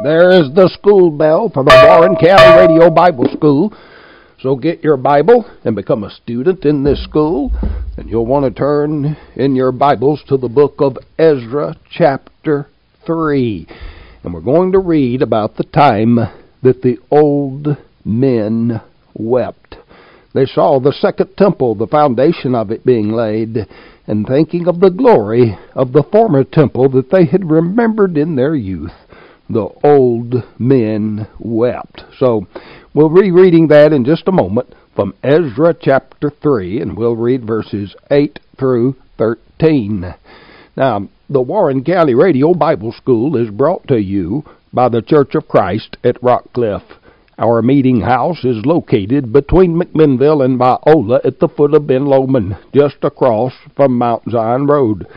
There is the school bell for the Warren County Radio Bible School. So get your Bible and become a student in this school. And you'll want to turn in your Bibles to the book of Ezra, chapter 3. And we're going to read about the time that the old men wept. They saw the second temple, the foundation of it being laid, and thinking of the glory of the former temple that they had remembered in their youth, the old men wept. So we'll be reading that in just a moment from Ezra chapter 3, and we'll read verses 8 through 13. Now, the Warren County Radio Bible School is brought to you by the Church of Christ at Rockcliffe. Our meeting house is located between McMinnville and Viola at the foot of Ben Lomond, just across from Mount Zion Road.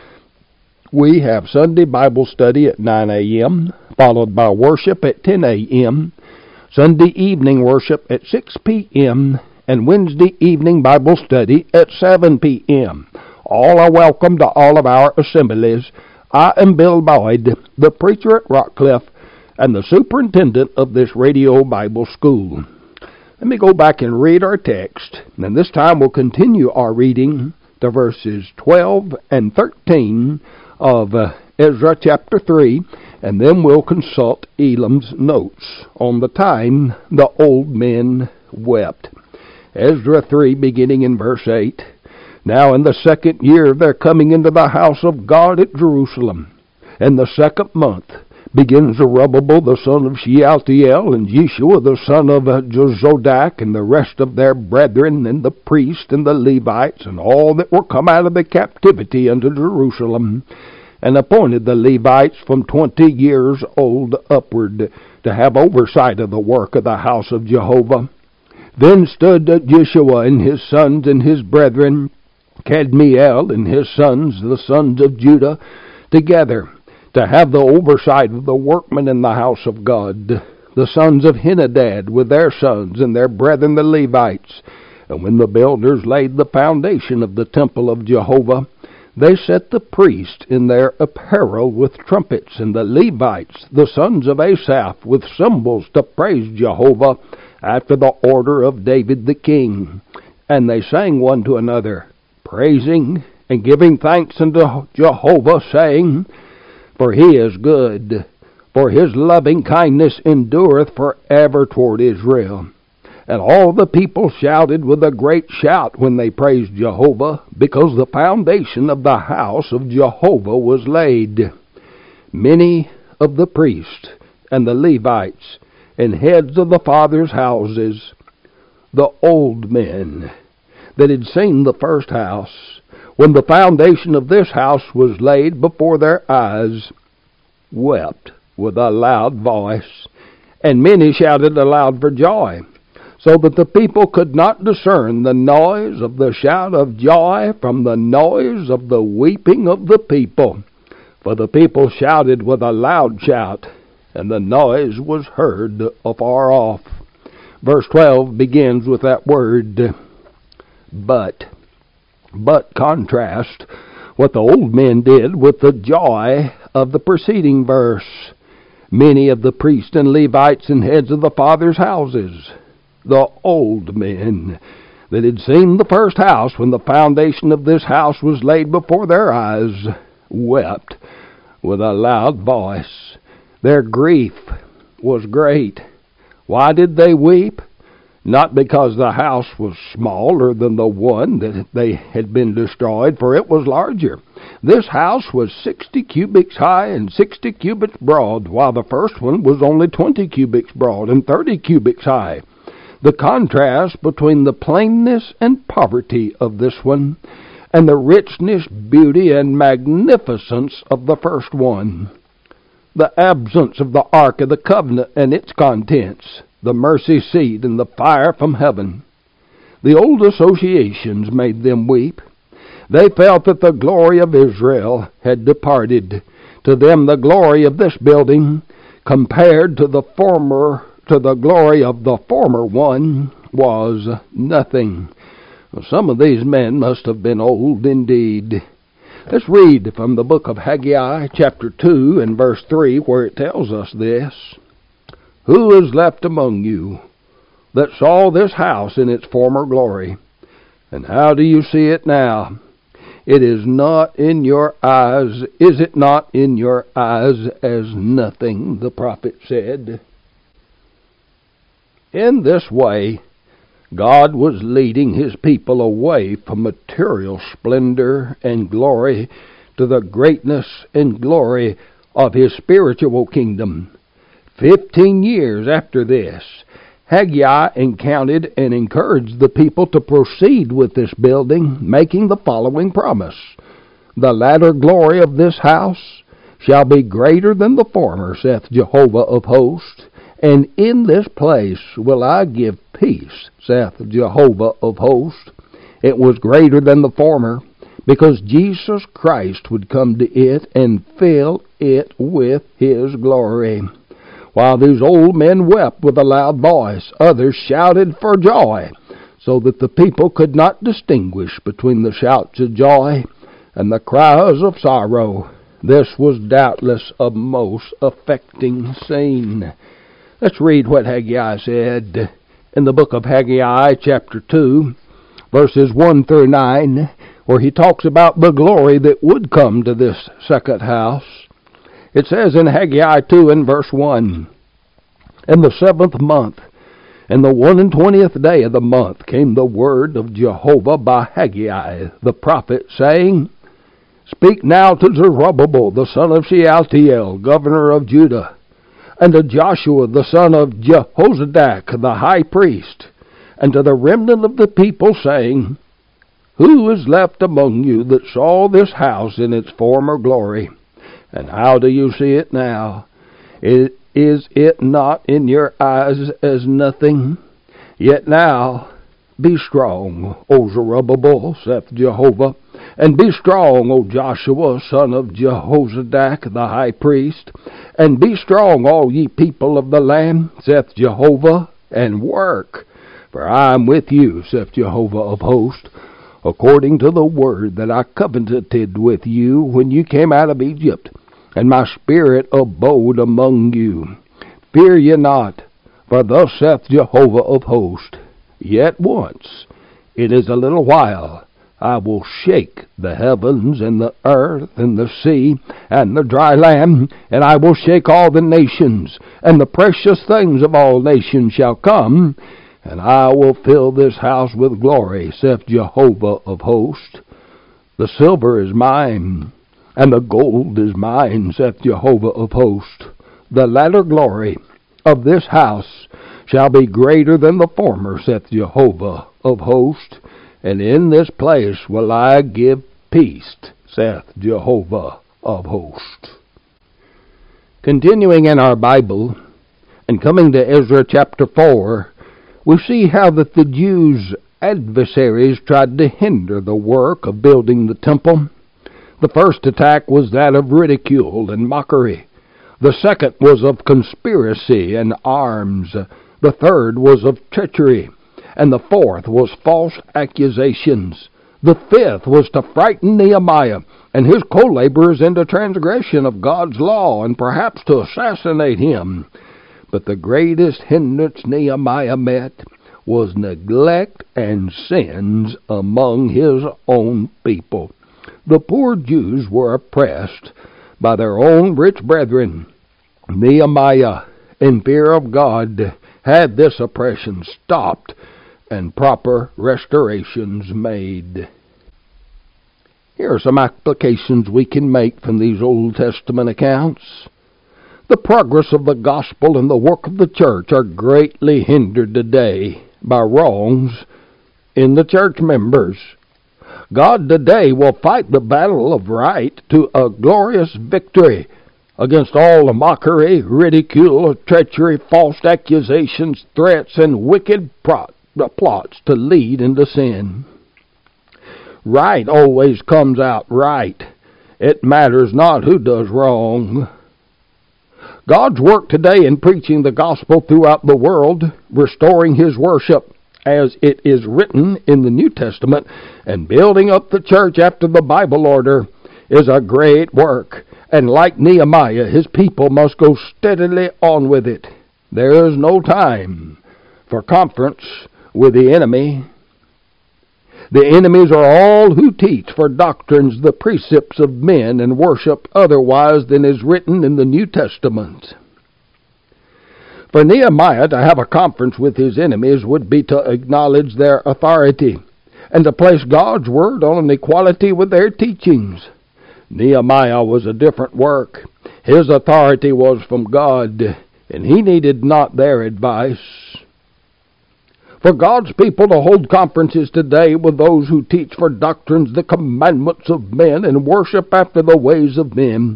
We have Sunday Bible study at 9 a.m., followed by worship at 10 a.m., Sunday evening worship at 6 p.m., and Wednesday evening Bible study at 7 p.m. All are welcome to all of our assemblies. I am Bill Boyd, the preacher at Rockcliffe, and the superintendent of this radio Bible school. Let me go back and read our text, and this time we'll continue our reading to verses 12 and 13 of Ezra chapter 3, and then we'll consult Elam's notes on the time the old men wept. Ezra 3, beginning in verse 8. Now in the second year of their coming into the house of God at Jerusalem, in the second month, begins Zerubbabel the son of Shealtiel, and Jeshua the son of Jozadak, and the rest of their brethren, and the priests, and the Levites, and all that were come out of the captivity unto Jerusalem, and appointed the Levites from 20 years old upward, to have oversight of the work of the house of Jehovah. Then stood Jeshua and his sons and his brethren, Kadmiel and his sons, the sons of Judah, together, to have the oversight of the workmen in the house of God, the sons of Henadad with their sons and their brethren the Levites. And when the builders laid the foundation of the temple of Jehovah, they set the priests in their apparel with trumpets, and the Levites, the sons of Asaph, with cymbals to praise Jehovah, after the order of David the king. And they sang one to another, praising and giving thanks unto Jehovah, saying, For he is good, for his loving kindness endureth forever toward Israel. And all the people shouted with a great shout when they praised Jehovah, because the foundation of the house of Jehovah was laid. Many of the priests and the Levites and heads of the fathers' houses, the old men that had seen the first house, when the foundation of this house was laid before their eyes, wept with a loud voice, and many shouted aloud for joy, so that the people could not discern the noise of the shout of joy from the noise of the weeping of the people. For the people shouted with a loud shout, and the noise was heard afar off. Verse 12 begins with that word, but. But contrast what the old men did with the joy of the preceding verse. Many of the priests and Levites and heads of the fathers' houses, the old men that had seen the first house when the foundation of this house was laid before their eyes, wept with a loud voice. Their grief was great. Why did they weep? Not because the house was smaller than the one that they had been destroyed, for it was larger. This house was 60 cubits high and 60 cubits broad, while the first one was only 20 cubits broad and 30 cubits high. The contrast between the plainness and poverty of this one and the richness, beauty, and magnificence of the first one. The absence of the Ark of the Covenant and its contents, the mercy seat and the fire from heaven. The old associations made them weep. They felt that the glory of Israel had departed. To them the glory of this building, compared to the glory of the former one, was nothing. Well, some of these men must have been old indeed. Let's read from the book of Haggai, chapter 2, and verse 3, where it tells us this. Who is left among you that saw this house in its former glory? And how do you see it now? It is not in your eyes, is it not in your eyes as nothing, the prophet said. In this way, God was leading His people away from material splendor and glory to the greatness and glory of His spiritual kingdom. 15 years after this, Haggai encountered and encouraged the people to proceed with this building, making the following promise. The latter glory of this house shall be greater than the former, saith Jehovah of hosts. And in this place will I give peace, saith Jehovah of hosts. It was greater than the former, because Jesus Christ would come to it and fill it with His glory. While these old men wept with a loud voice, others shouted for joy, so that the people could not distinguish between the shouts of joy and the cries of sorrow. This was doubtless a most affecting scene. Let's read what Haggai said in the book of Haggai, chapter 2, verses 1 through 9, where he talks about the glory that would come to this second house. It says in Haggai 2 and verse 1, In the 7th month, in the 21st day of the month, came the word of Jehovah by Haggai the prophet, saying, Speak now to Zerubbabel the son of Shealtiel, governor of Judah, and to Joshua the son of Jehozadak the high priest, and to the remnant of the people, saying, Who is left among you that saw this house in its former glory? And how do you see it now? Is it not in your eyes as nothing? Yet now be strong, O Zerubbabel, saith Jehovah, and be strong, O Joshua, son of Jehozadak, the high priest, and be strong, all ye people of the land, saith Jehovah, and work. For I am with you, saith Jehovah of hosts, according to the word that I covenanted with you when you came out of Egypt, and my spirit abode among you. Fear ye not, for thus saith Jehovah of hosts, Yet once, it is a little while, I will shake the heavens and the earth and the sea and the dry land, and I will shake all the nations, and the precious things of all nations shall come, and I will fill this house with glory, saith Jehovah of hosts. The silver is mine, and the gold is mine, saith Jehovah of hosts. The latter glory of this house shall be greater than the former, saith Jehovah of hosts. And in this place will I give peace, saith Jehovah of hosts. Continuing in our Bible, and coming to Ezra chapter 4, we see how that the Jews' adversaries tried to hinder the work of building the temple. The first attack was that of ridicule and mockery. The second was of conspiracy and arms. The third was of treachery. And the fourth was false accusations. The fifth was to frighten Nehemiah and his co-laborers into transgression of God's law, and perhaps to assassinate him. But the greatest hindrance Nehemiah met was neglect and sins among his own people. The poor Jews were oppressed by their own rich brethren. Nehemiah, in fear of God, had this oppression stopped and proper restorations made. Here are some applications we can make from these Old Testament accounts. The progress of the gospel and the work of the church are greatly hindered today by wrongs in the church members. God today will fight the battle of right to a glorious victory against all the mockery, ridicule, treachery, false accusations, threats, and wicked plots to lead into sin. Right always comes out right. It matters not who does wrong. God's work today in preaching the gospel throughout the world, restoring His worship as it is written in the New Testament, and building up the church after the Bible order is a great work. And like Nehemiah, his people must go steadily on with it. There is no time for conference with the enemy. The enemies are all who teach for doctrines the precepts of men and worship otherwise than is written in the New Testament. For Nehemiah to have a conference with his enemies would be to acknowledge their authority and to place God's word on an equality with their teachings. Nehemiah was a different work. His authority was from God, and he needed not their advice. For God's people to hold conferences today with those who teach for doctrines the commandments of men and worship after the ways of men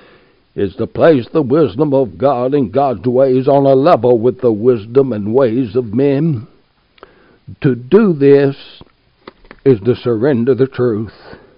is to place the wisdom of God and God's ways on a level with the wisdom and ways of men. To do this is to surrender the truth.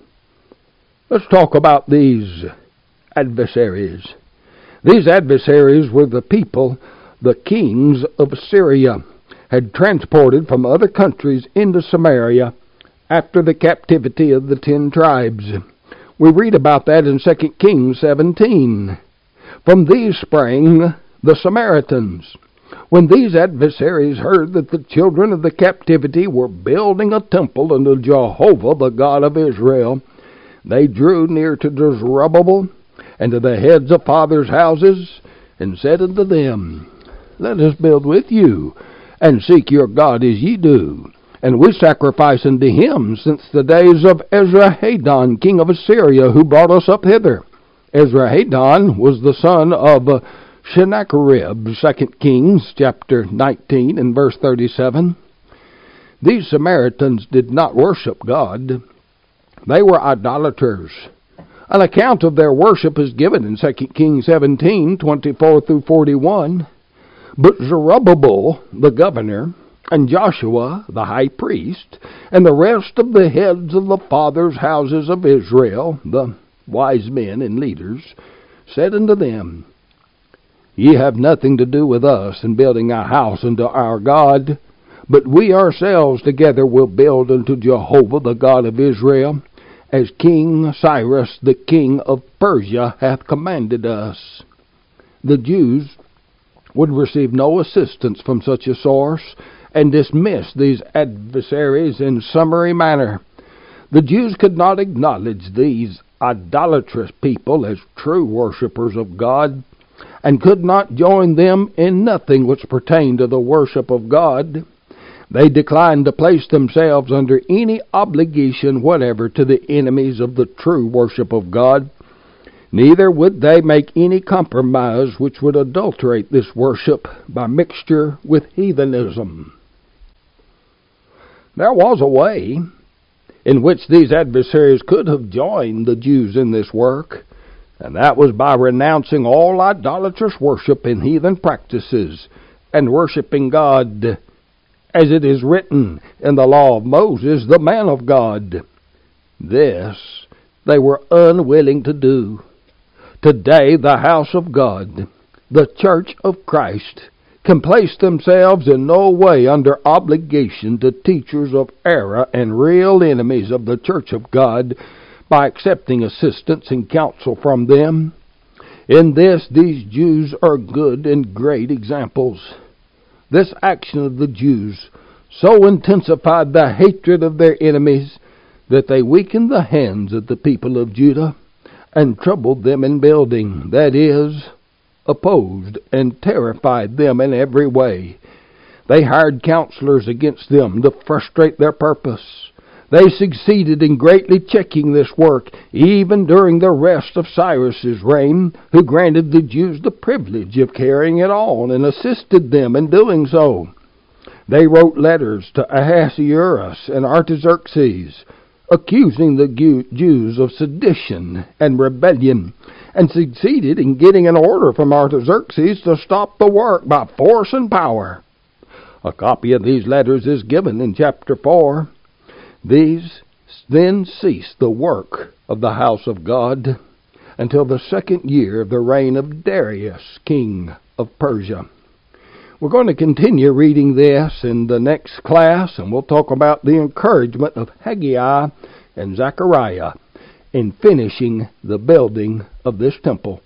Let's talk about these adversaries. These adversaries were the people the kings of Assyria had transported from other countries into Samaria after the captivity of the 10 tribes. We read about that in 2 Kings 17. From these sprang the Samaritans. When these adversaries heard that the children of the captivity were building a temple unto Jehovah, the God of Israel, they drew near to Zerubbabel and to the heads of fathers' houses, and said unto them, Let us build with you, and seek your God as ye do. And we sacrifice unto him since the days of Esarhaddon, king of Assyria, who brought us up hither. Esarhaddon was the son of Sennacherib, 2 Kings chapter 19 and verse 37. These Samaritans did not worship God. They were idolaters. An account of their worship is given in 2 Kings 17, 24 through 41. But Zerubbabel, the governor, and Joshua, the high priest, and the rest of the heads of the fathers' houses of Israel, the wise men and leaders, said unto them, Ye have nothing to do with us in building a house unto our God, but we ourselves together will build unto Jehovah, the God of Israel, as King Cyrus, the king of Persia, hath commanded us. The Jews would receive no assistance from such a source, and dismiss these adversaries in summary manner. The Jews could not acknowledge these idolatrous people as true worshippers of God, and could not join them in nothing which pertained to the worship of God. They declined to place themselves under any obligation whatever to the enemies of the true worship of God. Neither would they make any compromise which would adulterate this worship by mixture with heathenism. There was a way in which these adversaries could have joined the Jews in this work, and that was by renouncing all idolatrous worship and heathen practices, and worshiping God as it is written in the law of Moses, the man of God. This they were unwilling to do. Today, the house of God, the church of Christ, can place themselves in no way under obligation to teachers of error and real enemies of the church of God by accepting assistance and counsel from them. In this, these Jews are good and great examples. This action of the Jews so intensified the hatred of their enemies that they weakened the hands of the people of Judah and troubled them in building, that is, opposed and terrified them in every way. They hired counselors against them to frustrate their purpose. They succeeded in greatly checking this work, even during the rest of Cyrus's reign, who granted the Jews the privilege of carrying it on and assisted them in doing so. They wrote letters to Ahasuerus and Artaxerxes, accusing the Jews of sedition and rebellion, and succeeded in getting an order from Artaxerxes to stop the work by force and power. A copy of these letters is given in chapter 4. These then ceased the work of the house of God until the 2nd year of the reign of Darius, king of Persia. We're going to continue reading this in the next class, and we'll talk about the encouragement of Haggai and Zechariah in finishing the building of this temple.